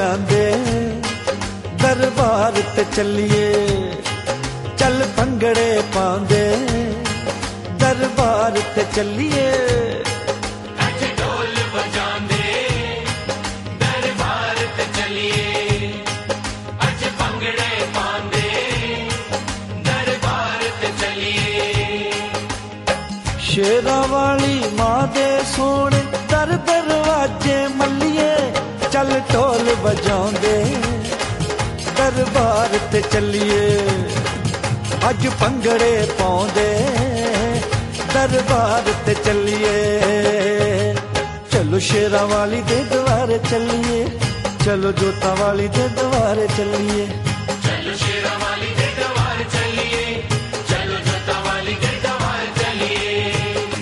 ਵਜਾਉਂਦੇ ਦਰਬਾਰ ਤੇ ਚੱਲੀਏ, ਚੱਲ ਭੰਗੜੇ ਪਾਉਂਦੇ ਦਰਬਾਰ ਤੇ ਚੱਲੀਏ। ਅੱਜ ਢੋਲ ਵਜਾਉਂਦੇ ਦਰਬਾਰ ਤੇ ਚੱਲੀਏ, ਅੱਜ ਭੰਗੜੇ ਪਾਉਂਦੇ ਦਰਬਾਰ ਤੇ ਚੱਲੀਏ। ਸ਼ੇਰਾਂ ਵਾਲੀ ਮਾਂ ਦੇ ਸੋਹਣੇ ਦਰ ਦਰਵਾਜੇ ਮੱਲੀਏ, ਚੱਲ ਢੋਲ ਵਜਾਉਂਦੇ ਦਰਬਾਰ ਤੇ ਚੱਲੀਏ, ਅੱਜ ਭੰਗੜੇ ਪਾਉਂਦੇ ਦਰਬਾਰ ਤੇ ਚੱਲੀਏ। ਚਲੋ ਸ਼ੇਰਾਂ ਵਾਲੀ ਦੇ ਦਰਬਾਰ ਚੱਲੀਏ, ਚਲੋ ਜੋਤਾਂ ਵਾਲੀ ਦੇ ਦਰਬਾਰ ਚੱਲੀਏ। ਚਲੋ ਸ਼ੇਰਾਂ ਵਾਲੀ ਦੇ ਦਰਬਾਰ ਚੱਲੀਏ, ਚਲੋ ਜੋਤਾਂ ਵਾਲੀ ਦੇ ਦਰਬਾਰ ਚੱਲੀਏ।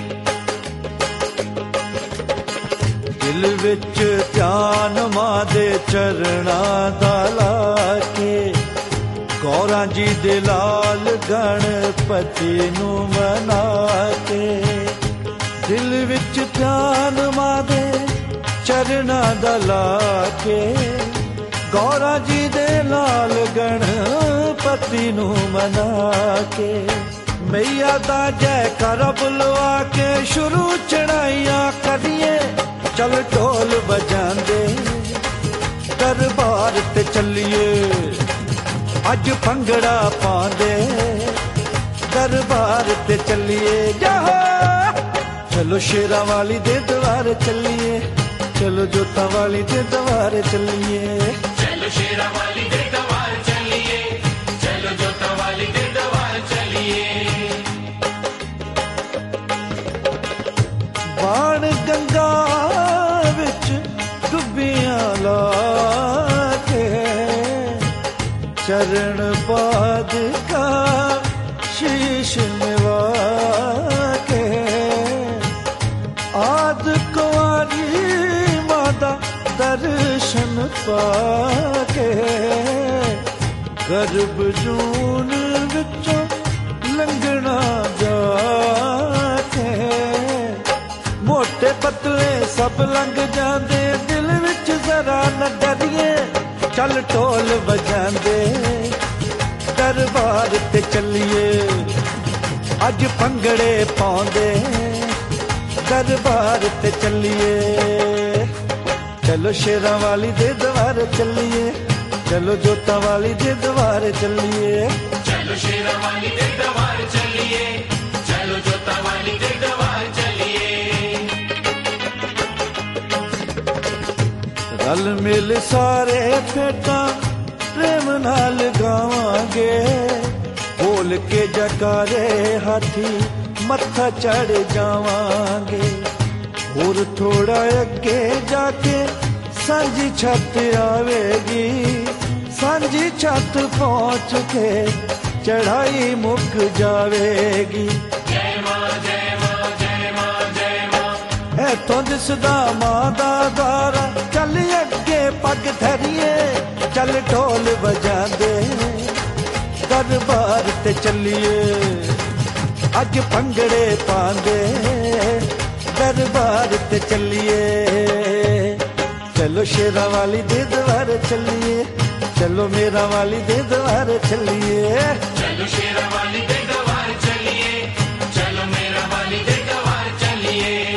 ਦਿਲ ਵਿੱਚ ਧਿਆਨ ਮਾਂ ਦੇ ਚਰਨਾਂ ਦਾ ਲਾ ਕੇ, ਗੌਰਾਂ ਜੀ ਦੇ ਲਾਲ ਗਣਪਤੀ ਨੂੰ ਮਨਾ ਕੇ, ਦਿਲ ਵਿੱਚ ਧਿਆਨ ਮਾਂ ਦੇ ਚਰਨਾਂ ਦਾ ਲਾ ਕੇ, ਗੌਰਾਂ ਜੀ ਦੇ ਲਾਲ ਗਣਪਤੀ ਨੂੰ ਮਨਾ ਕੇ, ਮਈਆ ਦਾ ਜੈਕਾਰਾ ਬੁਲਵਾ ਕੇ ਸ਼ੁਰੂ ਚੜਾਈਆਂ ਕਰੀਏ, ਚੱਲ ਢੋਲ ਵਜਾਉਂਦੇ ਦਰਬਾਰ ਤੇ ਚੱਲੀਏ, ਅੱਜ ਭੰਗੜਾ ਪਾਉਂਦੇ ਦਰਬਾਰ ਤੇ ਚੱਲੀਏ। ਜਾਹੋ ਚਲੋ ਸ਼ੇਰਾਂ ਵਾਲੀ ਦੇ ਦਰਬਾਰ ਚੱਲੀਏ, ਚਲੋ ਜੋਤਾਂ ਵਾਲੀ ਦੇ ਦਰਬਾਰ ਚੱਲੀਏ। ਚਲੋ ਸ਼ੇਰਾਂ ਵਾਲੀ ਦੇ ਦਰਬਾਰ ਚੱਲੀਏ, ਚਲੋ ਜੋਤਾਂ ਵਾਲੀ ਦੇ ਦਰਬਾਰ ਚੱਲੀਏ। ਬਾਣ ਗੰਗਾ ਵਿੱਚ ਡੁੱਬੀਆਂ ਲਾ ਕੇ, ਚਰਨ ਪਾਦਕਾ ਸ਼ੀਸ਼ ਨਿਵਾ ਕੇ, ਆਦ ਕੁਆਰੀ ਮਾਂ ਦਾ ਦਰਸ਼ਨ ਪਾ ਕੇ, ਗਰਭ ਜੂਨ ਵਿੱਚੋਂ ਲੰਘਣਾ ਜਾ ਕੇ, ਮੋਟੇ ਪਤਲੇ ਸਭ ਲੰਘ ਜਾਂਦੇ, ਦਿਲ ਵਿੱਚ ਜ਼ਰਾ ਨਾ ਡਰੀਏ, ਚੱਲ ਢੋਲ ਵਜਾਉਂਦੇ ਦਰਬਾਰ ਤੇ ਚੱਲੀਏ, ਅੱਜ ਭੰਗੜੇ ਪਾਉਂਦੇ ਦਰਬਾਰ ਤੇ ਚੱਲੀਏ। ਚਲੋ ਸ਼ੇਰਾਂ ਵਾਲੀ ਦੇ ਦਰਬਾਰ ਚੱਲੀਏ, ਚਲੋ ਜੋਤਾਂ ਵਾਲੀ ਦੇ ਦਰਬਾਰ ਚੱਲੀਏ। ਚਲੋ ਸ਼ੇਰਾਂ ਵਾਲੀ ਦੇ ਦਰਬਾਰ ਚੱਲੀਏ, ਚਲੋ ਜੋਤਾਂ ਵਾਲੀ ਦੇ ਦਰਬਾਰ ਚੱਲੀਏ। ਰਲ ਮਿਲ ਸਾਰੇ ਭੇਟਾਂ ਪ੍ਰੇਮ ਨਾਲ ਗਾਵਾਂਗੇ, ਬੋਲ ਕੇ ਜਕਾਰੇ ਹਾਥੀ ਮੱਥਾ ਚੜ ਜਾਵਾਂਗੇ, ਹੋਰ ਥੋੜਾ ਅੱਗੇ ਜਾ ਕੇ ਸਾਂਝੀ ਛੱਤ ਆਵੇਗੀ, ਸਾਂਝੀ ਛੱਤ ਪਹੁੰਚ ਕੇ ਚੜਾਈ ਮੁੱਕ ਜਾਵੇਗੀ। ਜੈ ਮਾਂ ਜੈ ਮਾਂ ਜੈ ਮਾਂ ਜੈ ਮਾਂ, ਇੱਥੋਂ ਦਿਸਦਾ ਮਾਂ ਦਾ ਦਾਰਾ, ਚੱਲ ਅੱਗੇ ਪੱਗ ਧਰੀਏ, ਚੱਲ ਢੋਲ ਵਜਾਉਂਦੇ ਦਰਬਾਰ ਤੇ ਚੱਲੀਏ, ਅੱਜ ਭੰਗੜੇ ਪਾਉਂਦੇ ਦਰਬਾਰ ਤੇ ਚੱਲੀਏ। ਚਲੋ ਸ਼ੇਰਾਂ ਵਾਲੀ ਦੇ ਦਰਬਾਰ ਚੱਲੀਏ, ਚਲੋ ਮੇਰਾ ਵਾਲੀ ਦੇ ਦਰਬਾਰ ਚੱਲੀਏ। ਚਲੋ ਸ਼ੇਰਾਂ ਵਾਲੀ ਦੇ ਦਰਬਾਰ ਚੱਲੀਏ, ਚਲੋ ਮੇਰਾ ਵਾਲੀ ਦੇ ਦਰਬਾਰ ਚੱਲੀਏ।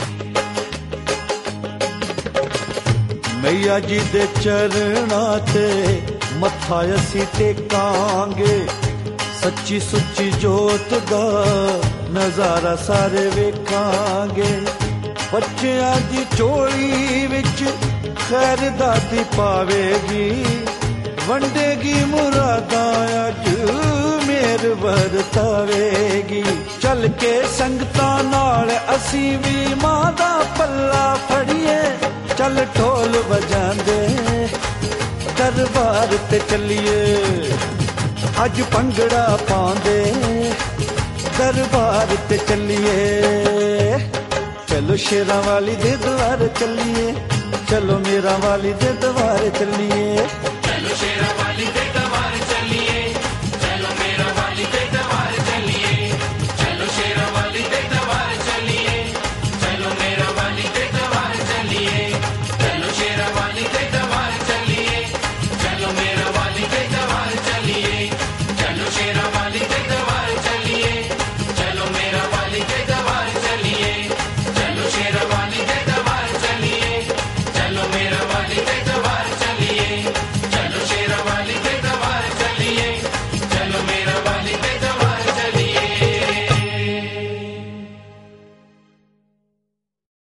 ਮਈਆ ਜੀ ਦੇ ਚਰਨਾਂ ਤੇ ਮੱਥਾ ਅਸੀਂ ਟੇਕਾਂਗੇ, ਸੱਚੀ ਸੁੱਚੀ ਜੋਤ ਦਾ ਨਜ਼ਾਰਾ ਸਾਰੇ ਵੇਖਾਂਗੇ, ਬੱਚਿਆਂ ਦੀ ਝੋਲੀ ਵਿੱਚ ਖੈਰ ਦਾਤੀ ਪਾਵੇਗੀ, ਵੰਡੇਗੀ ਮੁਰਾਦਾਂ ਅੱਜ ਮੇਰ ਵਰਤਾਵੇਗੀ, ਚੱਲ ਕੇ ਸੰਗਤਾਂ ਨਾਲ ਅਸੀਂ ਵੀ ਮਾਂ ਦਾ ਪੱਲਾ ਫੜੀਏ, ਚੱਲ ਢੋਲ ਵਜਾਉਂਦੇ ਦਰਬਾਰ ਤੇ ਚੱਲੀਏ, ਅੱਜ ਭੰਗੜਾ ਪਾਉਂਦੇ ਦਰਬਾਰ ਤੇ ਚੱਲੀਏ। ਚਲੋ ਸ਼ੇਰਾਂ ਵਾਲੀ ਦੇ ਦਰਬਾਰ ਚੱਲੀਏ, ਚਲੋ ਮੇਰਾ ਵਾਲੀ ਦੇ ਦਰਬਾਰ ਚੱਲੀਏ। ਚਲੋ ਸ਼ੇਰਾਂ ਵਾਲੀ ਦੇ ਦਰਬਾਰ